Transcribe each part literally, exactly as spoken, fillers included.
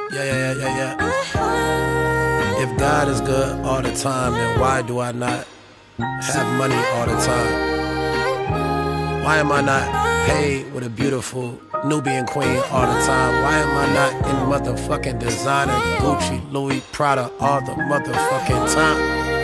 Yeah, yeah, yeah, yeah, yeah. If God is good all the time, then why do I not have money all the time? Why am I not paid with a beautiful Nubian queen all the time? Why am I not in motherfucking designer, Gucci, Louis, Prada all the motherfucking time?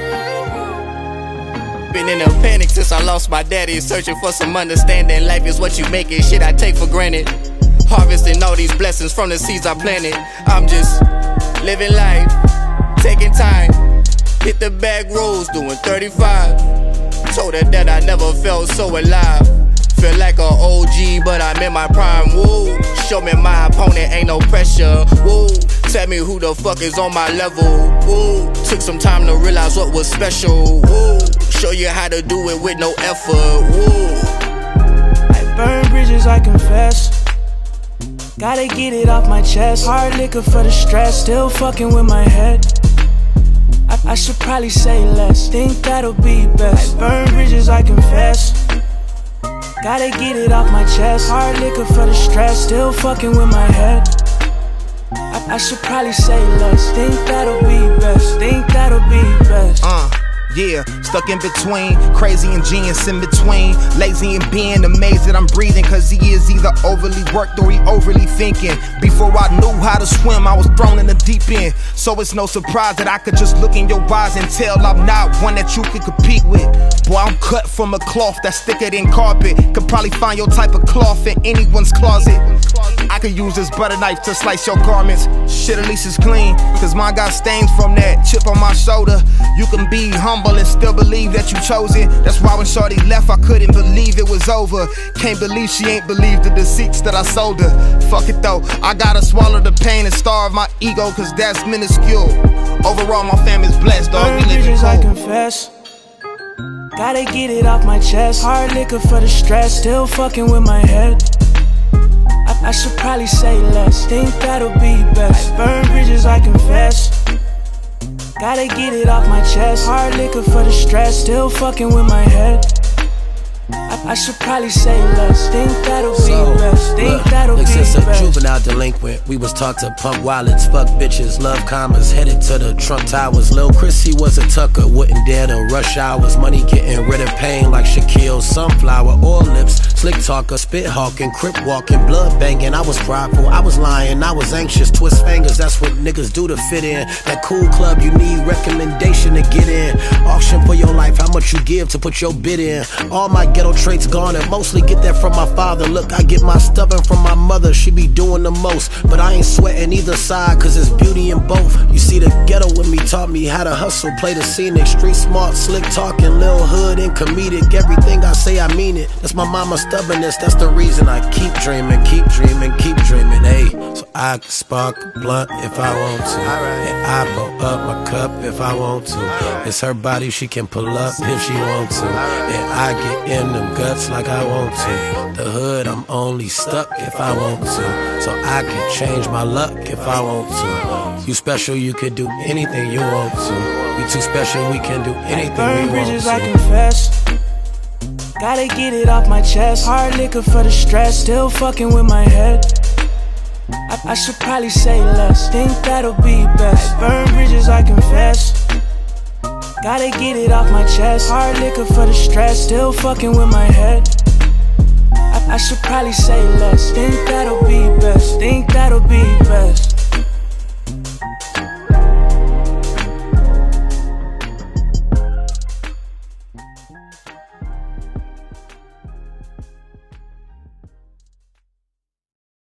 Been in a panic since I lost my daddy, searching for some understanding. Life is what you make it, shit I take for granted. Harvesting all these blessings from the seeds I planted. I'm just living life, taking time. Hit the back roads, doing thirty-five. Told her that I never felt so alive. Feel like a O G, but I'm in my prime. Woo, show me my opponent, ain't no pressure. Woo, tell me who the fuck is on my level. Woo, took some time to realize what was special. Woo, show you how to do it with no effort. Woo, I burn bridges, I confess. Gotta get it off my chest. Hard liquor for the stress, still fucking with my head. I, I should probably say less, think that'll be best. I burn bridges, I confess. Gotta get it off my chest. Hard liquor for the stress, still fucking with my head. I, I should probably say less, think that'll be best. Think that'll be best. Uh. Yeah, stuck in between, crazy and genius in between. Lazy and being amazed that I'm breathing, cause he is either overly worked or he overly thinking. Before I knew how to swim, I was thrown in the deep end. So it's no surprise that I could just look in your eyes and tell I'm not one that you could compete with. Boy, I'm cut from a cloth that's thicker than carpet. Could probably find your type of cloth in anyone's closet. I could use this butter knife to slice your garments. Shit, at least it's clean, cause mine got stains from that chip on my shoulder. You can be humble and still believe that you chose it. That's why when shorty left, I couldn't believe it was over. Can't believe she ain't believed the deceits that I sold her. Fuck it though, I gotta swallow the pain and starve my ego, cause that's minuscule. Overall, my family's blessed, dog. We living bridges, cool. I confess. Gotta get it off my chest. Hard liquor for the stress, still fucking with my head. I, I should probably say less, think that'll be best. I burn bridges, I confess. Gotta get it off my chest. Hard liquor for the stress, still fucking with my head. I, I should probably say less, think that'll be So, best. Think look, that'll look, be since a best. juvenile delinquent, we was taught to pump wallets, fuck bitches, love commas, headed to the Trump Towers. Lil' Chrissy was a tucker, wouldn't dare to rush hours. Money getting rid of pain like Shaquille's sunflower. Oil lips, slick talker, spit hawking, crip walking, blood banging. I was prideful, I was lying, I was anxious, twist fingers. That's what niggas do to fit in. That cool club, you need recommendation to get in. Auction for your life, how much you give to put your bid in. All my ghetto traits gone and mostly get that from my father. Look, I get my stubborn from my mother, she be doing the most. But I ain't sweating either side, cause there's beauty in both. You see, the ghetto with me taught me how to hustle, play the scenic. Street smart, slick talking, lil' hood and comedic. Everything I say, I mean it. That's my mama's stubbornness, that's the reason I keep dreaming, keep dreaming, keep dreaming. Hey, so I can spark a blunt if I want to, and I blow up my cup if I want to. It's her body, she can pull up if she want to, and I get in them guts like I want to. The hood, I'm only stuck if I want to, so I can change my luck if I want to. You special, you can do anything you want to. We too special, we can do anything Burn we want bridges, I to. confess. Gotta get it off my chest. Hard liquor for the stress, still fucking with my head. I, I should probably say less, think that'll be best. I burn bridges, I confess. Gotta get it off my chest. Hard liquor for the stress, still fucking with my head. I, I should probably say less, think that'll be best. Think that'll be best.